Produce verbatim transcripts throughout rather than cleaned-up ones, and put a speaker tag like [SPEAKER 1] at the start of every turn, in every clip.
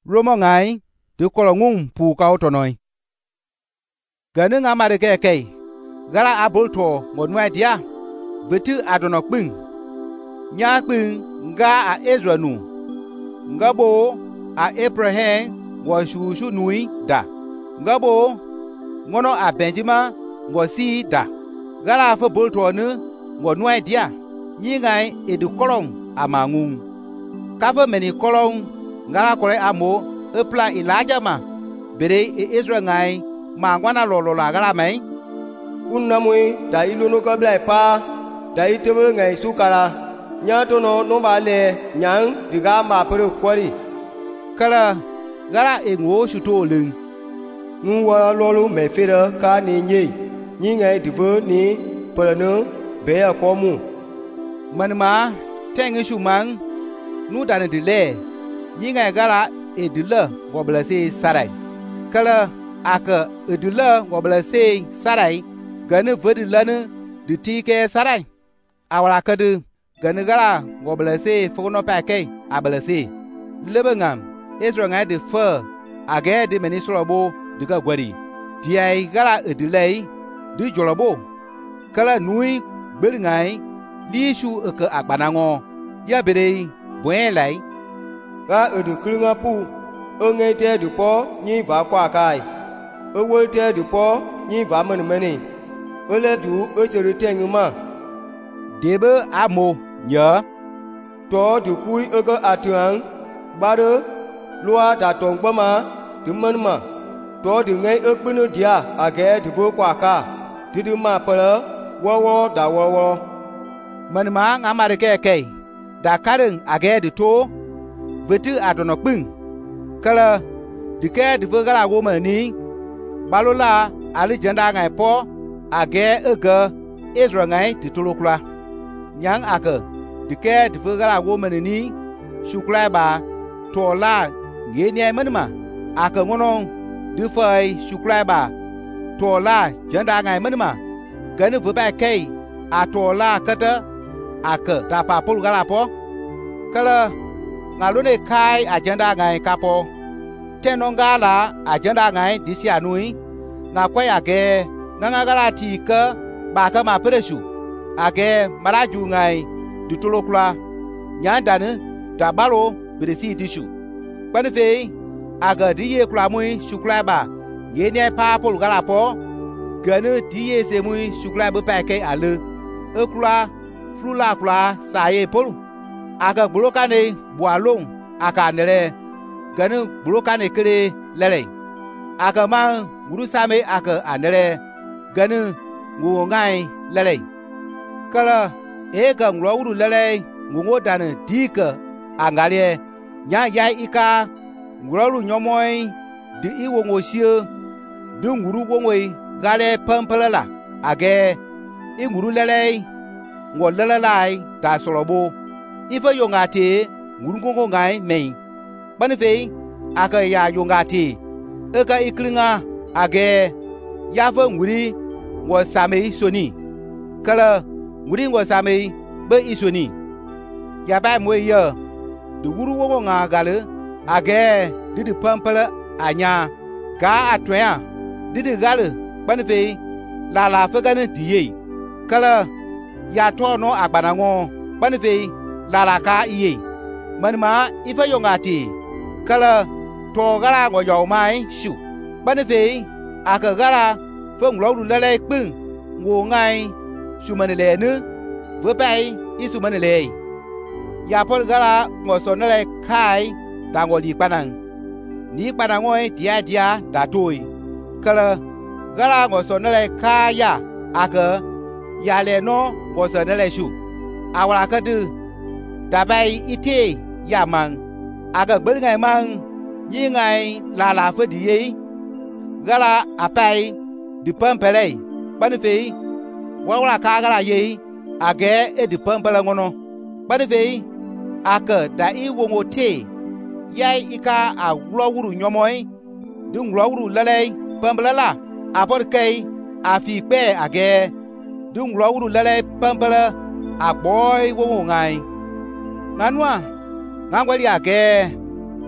[SPEAKER 1] Romo ngai tu kolongung pu kau tonoi. Ganu ngamare ke ke. Gara abulto ngonwa dia. Vetu adono kping. Nya kping nga a Ezra nu. Ngabo a Abraham wo shu shu nui da. Ngabo ngono a Benjamin wo si da. Gara fa bulto nu ngonwa dia. Nyi ngai edu kolong amangung. Kava meni kolong ngara kore amo epla Elijah ma bere e Israel ngai ma ngwana lolo la gara mai
[SPEAKER 2] unnamui da iluno ka blai pa da itebe ngai sukara nya to no no ba le nyang diga ma pere kwari
[SPEAKER 1] kala gara e ngo shuto leng
[SPEAKER 2] nu wa lolo me fere ka ni nyi nyi ngai divu ni pere no be ya ko mu
[SPEAKER 1] manma tengi shumang nu dane dile nyi ngai gara edula woblase sarai kala aka edula woblase sarai gane vodilane de tike sarai awala kadu gane gara woblase fono pake ablase lebangam Israel ngai de fa age de menisrobo diga gwari diai gara edulai du jolobo kala nui belngai lishu aka agbanango ya bere boelai
[SPEAKER 2] ga edu klinga pu onge te du po nyi va kwa kai owo te du po nyi va men meni ole du o sere tenguma
[SPEAKER 1] debe amo nya
[SPEAKER 2] to du kui ego atuang baro lua da tong bama du menma to du ngai ekpunu dia age du vo kwa ka du du ma pala wo wo da wo wo
[SPEAKER 1] manma ngamare ke ke da kareng age du to vetu adono kping kala dike de vegala woma ni balola ali janda ngai po age ege Israel ngai titulukla nyang ake dike de vegala woma ni shukla ba tola ngeni ai manma ake ngono de fai shukla ba tola janda ngai manma gane vu ba kai atola kata ake tapa pul gala po kala ngalune kai agenda ngai kapo tenongala agenda ngai disianui ngakwa age ngangagala tika baka ma pereshu age maraju ngai ditulokla nyandane tabalo beresi dishu panefe aga diye klamui shukla ba yene papol galapo gane diye semui shukla bu pake ale ekula flula kula saye polu aga blokane boalong aka nere ganu blokane kere lele aga ma urusame aka anere ganu ngungai lele kala ega ngwuru lele ngungo dane dika angale nya ya ika ngwuru nyomoi di iwo ngosie du nguru wongoi gale pampala age inguru lele ngolele lai da solobo ifa yongati ngurungongo ngai mei banife aka ya yongati eka iklinga age yafa nguri wo samei soni kala nguri wo samei be isoni ya ba moye du guru wongo nga gale age didi pampala anya ga atwea didi gale banife la la fegane diye kala ya tono agbanango banife lala ka iye manma ifa yongati kala to gara ngo yaw mai shu banife aka gara fong lo lele kping ngo ngai shu manele ne ve pai isu manele ya pol gara ngo sonele kai da ngo li panang ni panang oi dia dia da toi kala gara ngo sonele kaya aka ya le no ngo sonele shu awala ka du dabai ite yamang aga gbel ngai mang nyi ngai la la fe diye gala apai di pampele banife wawla ka gala ye age e di pampele ngono banife aka da i wongo te yai ika a glowuru nyomoi du glowuru lele pampele la apor kai afi pe age du glowuru lele pampele a boy wongo ngai nganwa ngangwali age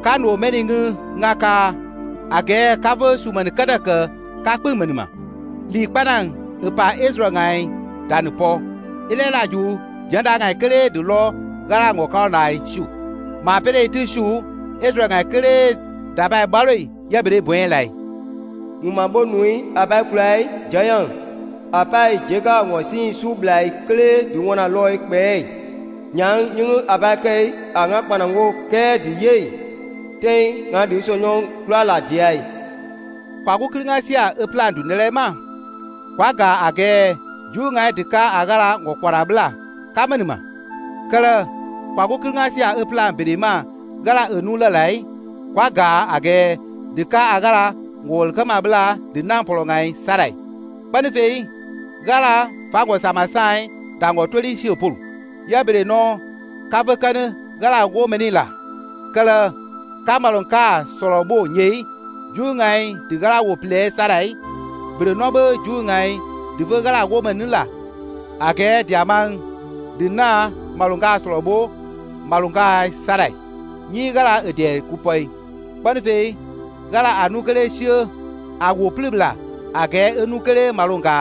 [SPEAKER 1] kanu meni ngu ngaka age kave suman kada ke kakpung menima li panang epa Israel ngai danu po ile la ju janda ngai kele du lo gara ngo ka nai shu ma pele tu shu Israel ngai kele da bai baloi ya bele buen lai
[SPEAKER 2] nguma bo nui abai kulai jayan apai jega ngo sin su blai kele du ngona loi pe nyang những abai ke anga panango ke di ye ten nga du so nyong la la diai
[SPEAKER 1] kwa ku kringa sia e plan du nele ma kwa ga age ju ngai dika agara ngo kwarabla kamenima kala kwa ku kringa sia e plan bedima gara enu la lai kwa ga age dika agara ngol kama bla dinang polongai sarai banife gara fagwa samasai dango toli siopul ya bere no kavakane gara go menila kala kamalon ka sorobo nyei ju ngai de gara wo ple sarai bere no be ju ngai de gara go menila age diamang dinna malunga sorobo malunga sarai ni gara ede kupoi banife gara anukele sio awo plibla age enukele malunga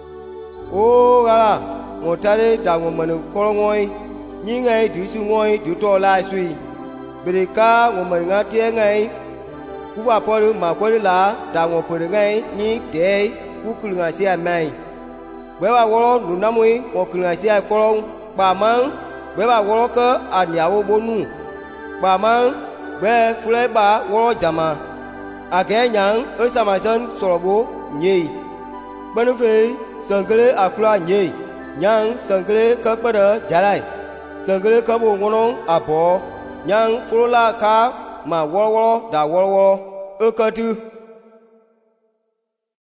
[SPEAKER 2] o gara ngotare dango manu kolongoi ni ngai du su ngoi du to lai sui bere ka ngoman nga tie ngai ku va po ma ko la dango po ngai ni de ku kulunga sia mai we wa wo nu namui ko kulunga sia kolong ba mang we ba wo ko aniawo bonu ba mang we fule ba wo jama age nyang e samason sorobo nyi banu fe sangale akula nyi nyang sangale ka pada jalai sangale ka bo ngonong abo nyang fula ka ma wo wo da wo wo e ka tu